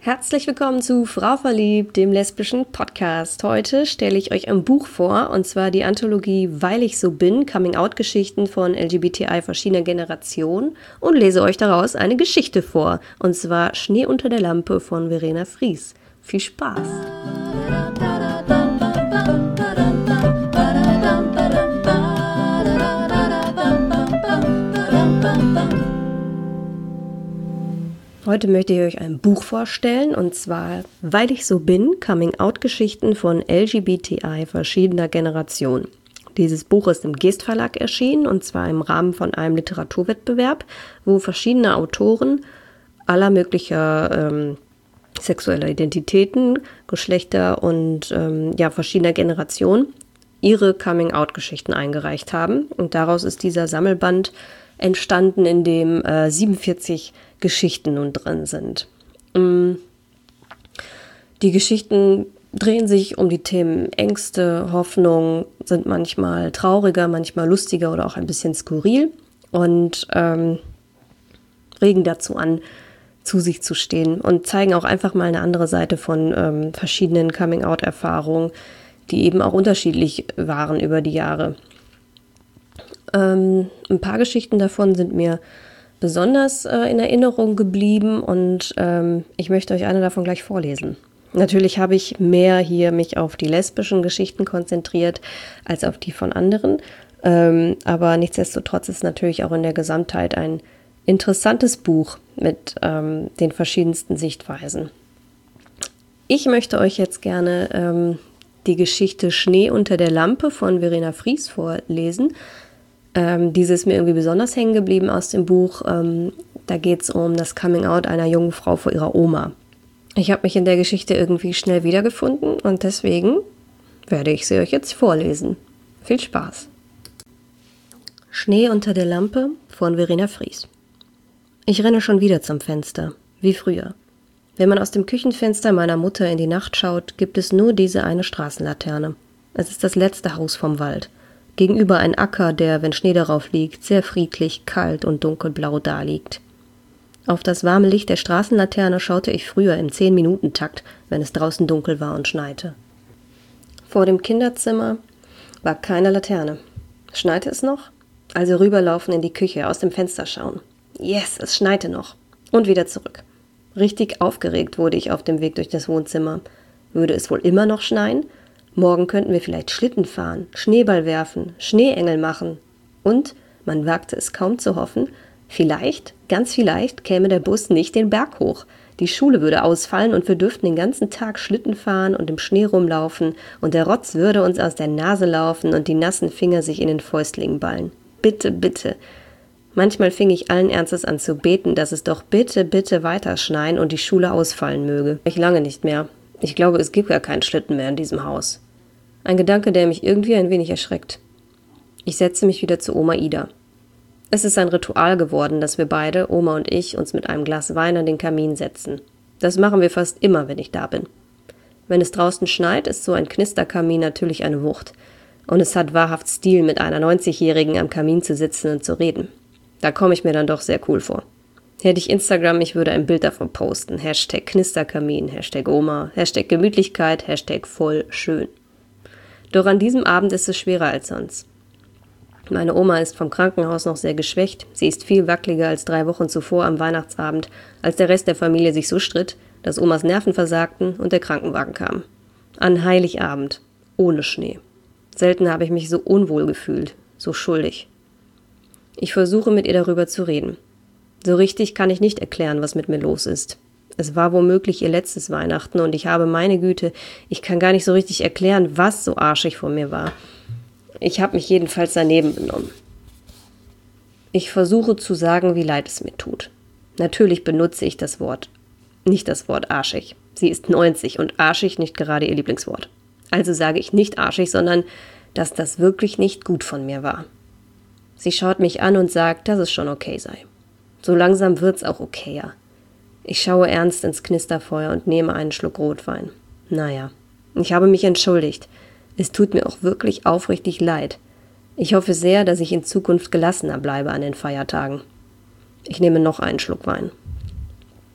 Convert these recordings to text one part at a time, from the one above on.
Herzlich willkommen zu Frau verliebt, dem lesbischen Podcast. Heute stelle ich euch ein Buch vor, und zwar die Anthologie Weil ich so bin, Coming-out-Geschichten von LGBTI verschiedener Generationen, und lese euch daraus eine Geschichte vor, und zwar Schnee unter der Lampe von Verena Fries. Viel Spaß! Heute möchte ich euch ein Buch vorstellen, und zwar Weil ich so bin, Coming-out-Geschichten von LGBTI verschiedener Generationen. Dieses Buch ist im Geest Verlag erschienen, und zwar im Rahmen von einem Literaturwettbewerb, wo verschiedene Autoren aller möglicher sexueller Identitäten, Geschlechter und verschiedener Generationen ihre Coming-out-Geschichten eingereicht haben. Und daraus ist dieser Sammelband entstanden, in dem 47 Geschichten nun drin sind. Die Geschichten drehen sich um die Themen Ängste, Hoffnung, sind manchmal trauriger, manchmal lustiger oder auch ein bisschen skurril und regen dazu an, zu sich zu stehen und zeigen auch einfach mal eine andere Seite von verschiedenen Coming-out-Erfahrungen, die eben auch unterschiedlich waren über die Jahre. Ein paar Geschichten davon sind mir besonders in Erinnerung geblieben, und ich möchte euch eine davon gleich vorlesen. Natürlich habe ich mehr hier mich auf die lesbischen Geschichten konzentriert als auf die von anderen, aber nichtsdestotrotz ist natürlich auch in der Gesamtheit ein interessantes Buch mit den verschiedensten Sichtweisen. Ich möchte euch jetzt gerne die Geschichte Schnee unter der Lampe von Verena Fries vorlesen. Diese ist mir irgendwie besonders hängen geblieben aus dem Buch. Da geht es um das Coming-out einer jungen Frau vor ihrer Oma. Ich habe mich in der Geschichte irgendwie schnell wiedergefunden, und deswegen werde ich sie euch jetzt vorlesen. Viel Spaß! Schnee unter der Lampe von Verena Fries. Ich renne schon wieder zum Fenster, wie früher. Wenn man aus dem Küchenfenster meiner Mutter in die Nacht schaut, gibt es nur diese eine Straßenlaterne. Es ist das letzte Haus vom Wald. Gegenüber ein Acker, der, wenn Schnee darauf liegt, sehr friedlich, kalt und dunkelblau daliegt. Auf das warme Licht der Straßenlaterne schaute ich früher im 10-Minuten-Takt, wenn es draußen dunkel war und schneite. Vor dem Kinderzimmer war keine Laterne. Schneite es noch? Also rüberlaufen in die Küche, aus dem Fenster schauen. Yes, es schneite noch. Und wieder zurück. Richtig aufgeregt wurde ich auf dem Weg durch das Wohnzimmer. Würde es wohl immer noch schneien? Morgen könnten wir vielleicht Schlitten fahren, Schneeball werfen, Schneeengel machen. Und, man wagte es kaum zu hoffen, vielleicht, ganz vielleicht, käme der Bus nicht den Berg hoch. Die Schule würde ausfallen und wir dürften den ganzen Tag Schlitten fahren und im Schnee rumlaufen, und der Rotz würde uns aus der Nase laufen und die nassen Finger sich in den Fäustlingen ballen. Bitte, bitte. Manchmal fing ich allen Ernstes an zu beten, dass es doch bitte, bitte weiter schneien und die Schule ausfallen möge. Ich lange nicht mehr. Ich glaube, es gibt gar keinen Schlitten mehr in diesem Haus. Ein Gedanke, der mich irgendwie ein wenig erschreckt. Ich setze mich wieder zu Oma Ida. Es ist ein Ritual geworden, dass wir beide, Oma und ich, uns mit einem Glas Wein an den Kamin setzen. Das machen wir fast immer, wenn ich da bin. Wenn es draußen schneit, ist so ein Knisterkamin natürlich eine Wucht. Und es hat wahrhaft Stil, mit einer 90-Jährigen am Kamin zu sitzen und zu reden. Da komme ich mir dann doch sehr cool vor. Hätte ich Instagram, ich würde ein Bild davon posten. Hashtag Knisterkamin, Hashtag Oma, Hashtag Gemütlichkeit, Hashtag voll schön. Doch an diesem Abend ist es schwerer als sonst. Meine Oma ist vom Krankenhaus noch sehr geschwächt. Sie ist viel wackeliger als 3 Wochen zuvor am Weihnachtsabend, als der Rest der Familie sich so stritt, dass Omas Nerven versagten und der Krankenwagen kam. An Heiligabend, ohne Schnee. Selten habe ich mich so unwohl gefühlt, so schuldig. Ich versuche, mit ihr darüber zu reden. So richtig kann ich nicht erklären, was mit mir los ist. Es war womöglich ihr letztes Weihnachten, und ich habe, meine Güte, ich kann gar nicht so richtig erklären, was so arschig von mir war. Ich habe mich jedenfalls daneben benommen. Ich versuche zu sagen, wie leid es mir tut. Natürlich benutze ich nicht das Wort arschig. Sie ist 90 und arschig nicht gerade ihr Lieblingswort. Also sage ich nicht arschig, sondern, dass das wirklich nicht gut von mir war. Sie schaut mich an und sagt, dass es schon okay sei. So langsam wird's auch okayer. Ich schaue ernst ins Knisterfeuer und nehme einen Schluck Rotwein. Naja, ich habe mich entschuldigt. Es tut mir auch wirklich aufrichtig leid. Ich hoffe sehr, dass ich in Zukunft gelassener bleibe an den Feiertagen. Ich nehme noch einen Schluck Wein.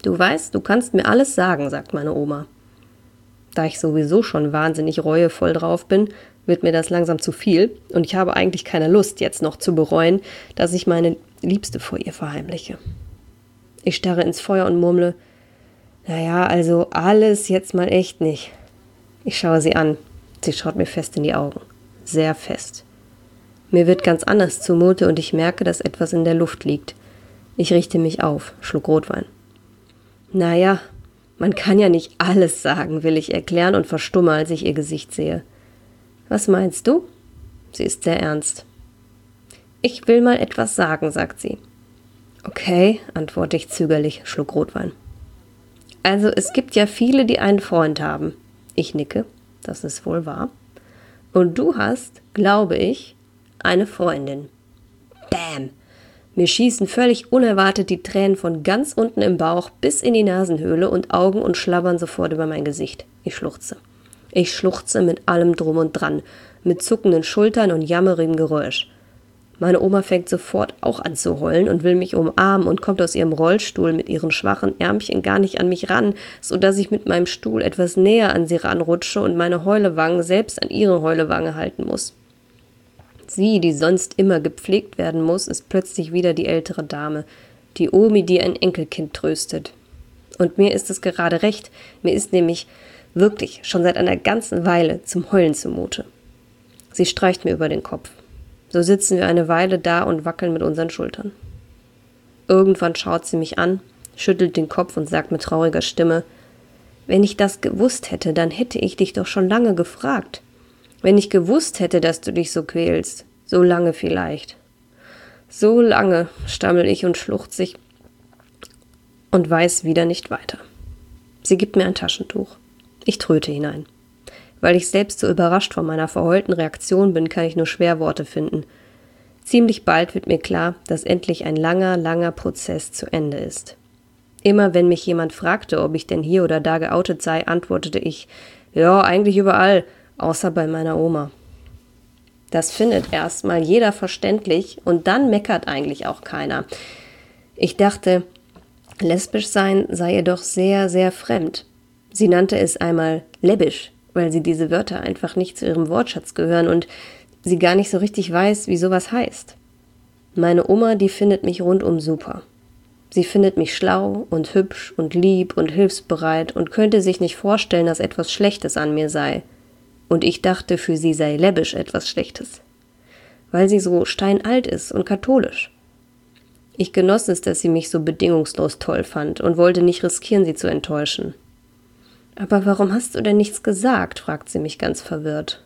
Du weißt, du kannst mir alles sagen, sagt meine Oma. Da ich sowieso schon wahnsinnig reuevoll drauf bin, wird mir das langsam zu viel und ich habe eigentlich keine Lust, jetzt noch zu bereuen, dass ich meine Liebste vor ihr verheimliche. Ich starre ins Feuer und murmle, naja, also alles jetzt mal echt nicht. Ich schaue sie an. Sie schaut mir fest in die Augen. Sehr fest. Mir wird ganz anders zumute und ich merke, dass etwas in der Luft liegt. Ich richte mich auf, schluck Rotwein. Naja, man kann ja nicht alles sagen, will ich erklären und verstumme, als ich ihr Gesicht sehe. Was meinst du? Sie ist sehr ernst. Ich will mal etwas sagen, sagt sie. Okay, antworte ich zögerlich, schluck Rotwein. Also es gibt ja viele, die einen Freund haben. Ich nicke, das ist wohl wahr. Und du hast, glaube ich, eine Freundin. Bäm! Mir schießen völlig unerwartet die Tränen von ganz unten im Bauch bis in die Nasenhöhle und Augen und schlabbern sofort über mein Gesicht. Ich schluchze. Ich schluchze mit allem Drum und Dran, mit zuckenden Schultern und jammerigem Geräusch. Meine Oma fängt sofort auch an zu heulen und will mich umarmen und kommt aus ihrem Rollstuhl mit ihren schwachen Ärmchen gar nicht an mich ran, so dass ich mit meinem Stuhl etwas näher an sie ranrutsche und meine Heulewange selbst an ihre Heulewange halten muss. Sie, die sonst immer gepflegt werden muss, ist plötzlich wieder die ältere Dame, die Omi, die ein Enkelkind tröstet. Und mir ist es gerade recht, mir ist nämlich wirklich schon seit einer ganzen Weile zum Heulen zumute. Sie streicht mir über den Kopf. So sitzen wir eine Weile da und wackeln mit unseren Schultern. Irgendwann schaut sie mich an, schüttelt den Kopf und sagt mit trauriger Stimme, wenn ich das gewusst hätte, dann hätte ich dich doch schon lange gefragt. Wenn ich gewusst hätte, dass du dich so quälst. So lange vielleicht. So lange, stammel ich und schluchzig und weiß wieder nicht weiter. Sie gibt mir ein Taschentuch. Ich tröte hinein. Weil ich selbst so überrascht von meiner verheulten Reaktion bin, kann ich nur schwer Worte finden. Ziemlich bald wird mir klar, dass endlich ein langer, langer Prozess zu Ende ist. Immer wenn mich jemand fragte, ob ich denn hier oder da geoutet sei, antwortete ich, ja, eigentlich überall, außer bei meiner Oma. Das findet erstmal jeder verständlich und dann meckert eigentlich auch keiner. Ich dachte, lesbisch sein sei ihr doch sehr, sehr fremd. Sie nannte es einmal läbbisch, weil sie diese Wörter einfach nicht zu ihrem Wortschatz gehören und sie gar nicht so richtig weiß, wie sowas heißt. Meine Oma, die findet mich rundum super. Sie findet mich schlau und hübsch und lieb und hilfsbereit und könnte sich nicht vorstellen, dass etwas Schlechtes an mir sei. Und ich dachte, für sie sei läbbisch etwas Schlechtes. Weil sie so steinalt ist und katholisch. Ich genoss es, dass sie mich so bedingungslos toll fand und wollte nicht riskieren, sie zu enttäuschen. »Aber warum hast du denn nichts gesagt?« fragt sie mich ganz verwirrt.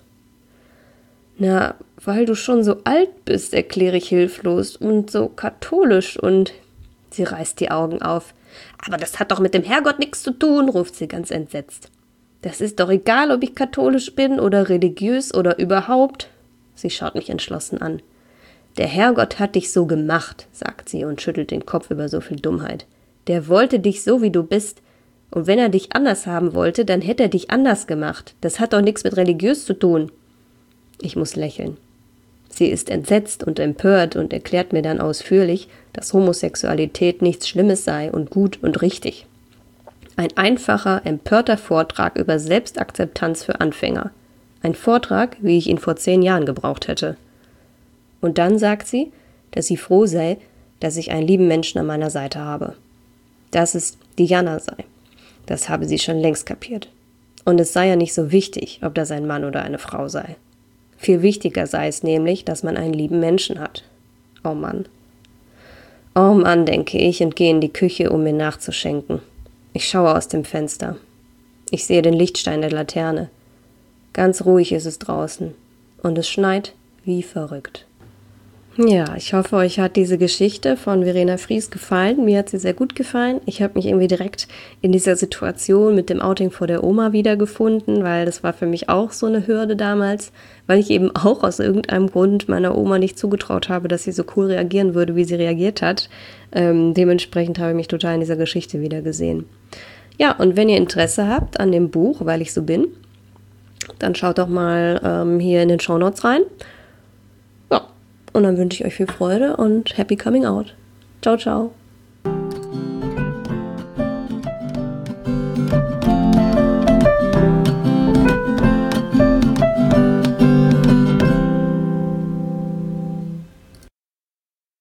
»Na, weil du schon so alt bist«, erkläre ich hilflos, »und so katholisch und...« Sie reißt die Augen auf. »Aber das hat doch mit dem Herrgott nichts zu tun«, ruft sie ganz entsetzt. »Das ist doch egal, ob ich katholisch bin oder religiös oder überhaupt.« Sie schaut mich entschlossen an. »Der Herrgott hat dich so gemacht«, sagt sie und schüttelt den Kopf über so viel Dummheit. »Der wollte dich so, wie du bist. Und wenn er dich anders haben wollte, dann hätte er dich anders gemacht. Das hat doch nichts mit religiös zu tun.« Ich muss lächeln. Sie ist entsetzt und empört und erklärt mir dann ausführlich, dass Homosexualität nichts Schlimmes sei und gut und richtig. Ein einfacher, empörter Vortrag über Selbstakzeptanz für Anfänger. Ein Vortrag, wie ich ihn vor 10 Jahren gebraucht hätte. Und dann sagt sie, dass sie froh sei, dass ich einen lieben Menschen an meiner Seite habe. Dass es Diana sei. Das habe sie schon längst kapiert. Und es sei ja nicht so wichtig, ob das ein Mann oder eine Frau sei. Viel wichtiger sei es nämlich, dass man einen lieben Menschen hat. Oh Mann. Oh Mann, denke ich und gehe in die Küche, um mir nachzuschenken. Ich schaue aus dem Fenster. Ich sehe den Lichtstein der Laterne. Ganz ruhig ist es draußen. Und es schneit wie verrückt. Ja, ich hoffe, euch hat diese Geschichte von Verena Fries gefallen. Mir hat sie sehr gut gefallen. Ich habe mich irgendwie direkt in dieser Situation mit dem Outing vor der Oma wiedergefunden, weil das war für mich auch so eine Hürde damals, weil ich eben auch aus irgendeinem Grund meiner Oma nicht zugetraut habe, dass sie so cool reagieren würde, wie sie reagiert hat. Dementsprechend habe ich mich total in dieser Geschichte wiedergesehen. Ja, und wenn ihr Interesse habt an dem Buch, weil ich so bin, dann schaut doch mal hier in den Shownotes rein. Ja. Und dann wünsche ich euch viel Freude und Happy Coming Out. Ciao, ciao.